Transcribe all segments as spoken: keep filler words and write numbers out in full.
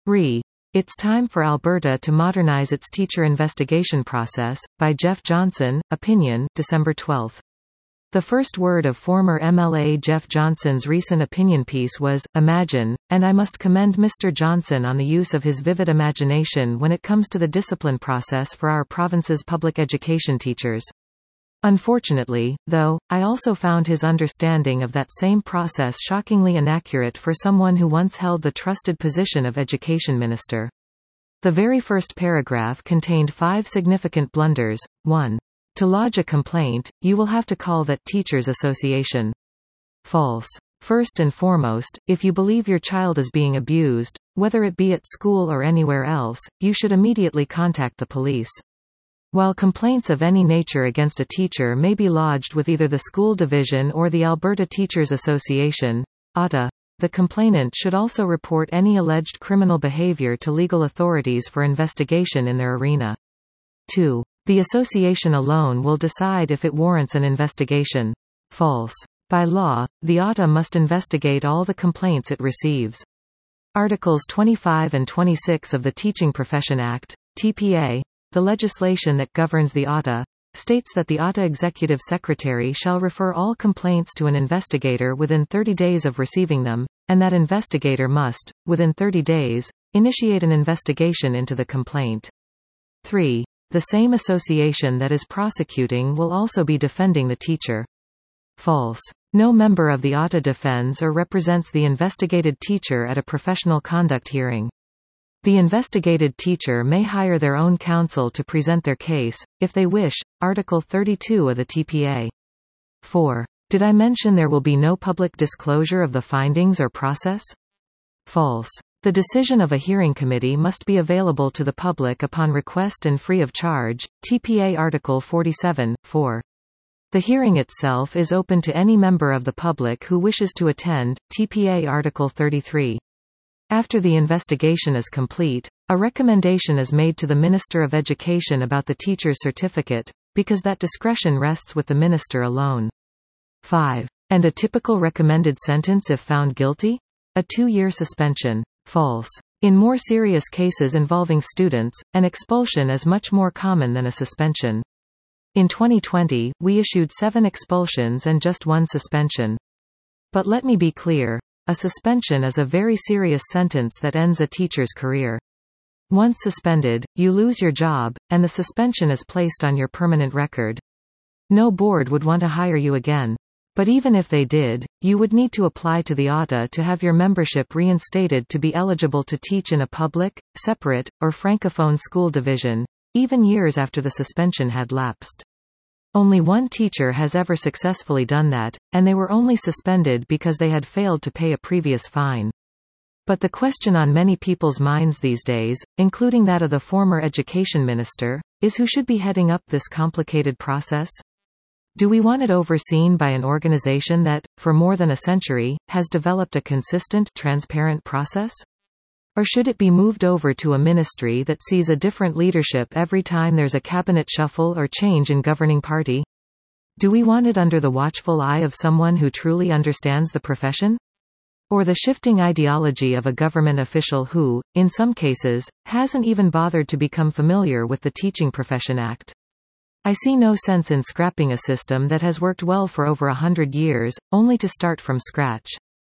Re. It's Time for Alberta to Modernize Its Teacher Investigation Process, by Jeff Johnson, Opinion, December twelfth. The first word of former M L A Jeff Johnson's recent opinion piece was, imagine, and I must commend Mister Johnson on the use of his vivid imagination when it comes to the discipline process for our province's public education teachers. Unfortunately, though, I also found his understanding of that same process shockingly inaccurate for someone who once held the trusted position of education minister. The very first paragraph contained five significant blunders. one. To lodge a complaint, you will have to call that teachers' association. False. First and foremost, if you believe your child is being abused, whether it be at school or anywhere else, you should immediately contact the police. While complaints of any nature against a teacher may be lodged with either the school division or the Alberta Teachers Association, A T A, the complainant should also report any alleged criminal behavior to legal authorities for investigation in their arena. two. The association alone will decide if it warrants an investigation. False. By law, the A T A must investigate all the complaints it receives. Articles twenty-five and twenty-six of the Teaching Profession Act, T P A, the legislation that governs the A T A, states that the A T A Executive Secretary shall refer all complaints to an investigator within thirty days of receiving them, and that investigator must, within thirty days, initiate an investigation into the complaint. three. The same association that is prosecuting will also be defending the teacher. False. No member of the A T A defends or represents the investigated teacher at a professional conduct hearing. The investigated teacher may hire their own counsel to present their case, if they wish. Article thirty-two of the T P A. four. Did I mention there will be no public disclosure of the findings or process? False. The decision of a hearing committee must be available to the public upon request and free of charge. T P A Article forty-seven, four. The hearing itself is open to any member of the public who wishes to attend. T P A Article thirty-three. After the investigation is complete, a recommendation is made to the Minister of Education about the teacher's certificate, because that discretion rests with the minister alone. five. And a typical recommended sentence if found guilty? A two-year suspension. False. In more serious cases involving students, an expulsion is much more common than a suspension. In twenty twenty, we issued seven expulsions and just one suspension. But let me be clear. A suspension is a very serious sentence that ends a teacher's career. Once suspended, you lose your job, and the suspension is placed on your permanent record. No board would want to hire you again. But even if they did, you would need to apply to the A T A to have your membership reinstated to be eligible to teach in a public, separate, or francophone school division, even years after the suspension had lapsed. Only one teacher has ever successfully done that, and they were only suspended because they had failed to pay a previous fine. But the question on many people's minds these days, including that of the former education minister, is who should be heading up this complicated process? Do we want it overseen by an organization that, for more than a century, has developed a consistent, transparent process? Or should it be moved over to a ministry that sees a different leadership every time there's a cabinet shuffle or change in governing party? Do we want it under the watchful eye of someone who truly understands the profession? Or the shifting ideology of a government official who, in some cases, hasn't even bothered to become familiar with the Teaching Profession Act? I see no sense in scrapping a system that has worked well for over a hundred years, only to start from scratch.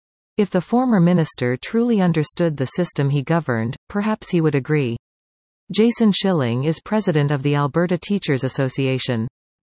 If the former minister truly understood the system he governed, perhaps he would agree. Jason Schilling is president of the Alberta Teachers Association.